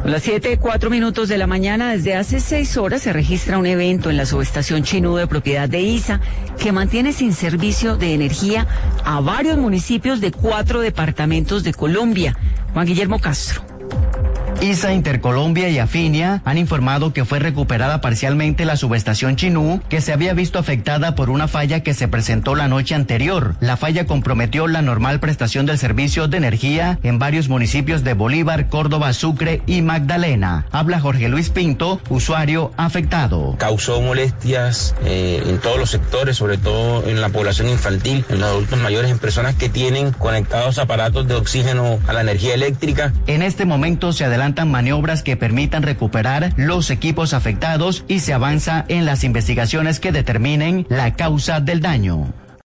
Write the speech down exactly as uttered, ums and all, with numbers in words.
A las siete, cuatro minutos de la mañana, desde hace seis horas se registra un evento en la subestación Chinú de propiedad de I S A que mantiene sin servicio de energía a varios municipios de cuatro departamentos de Colombia. Juan Guillermo Castro. I S A, Intercolombia y Afinia han informado que fue recuperada parcialmente la subestación Chinú, que se había visto afectada por una falla que se presentó la noche anterior. La falla comprometió la normal prestación del servicio de energía en varios municipios de Bolívar, Córdoba, Sucre y Magdalena. Habla Jorge Luis Pinto, usuario afectado. Causó molestias eh, en todos los sectores, sobre todo en la población infantil, en los adultos mayores, en personas que tienen conectados aparatos de oxígeno a la energía eléctrica. En este momento se adelanta maniobras que permitan recuperar los equipos afectados y se avanza en las investigaciones que determinen la causa del daño.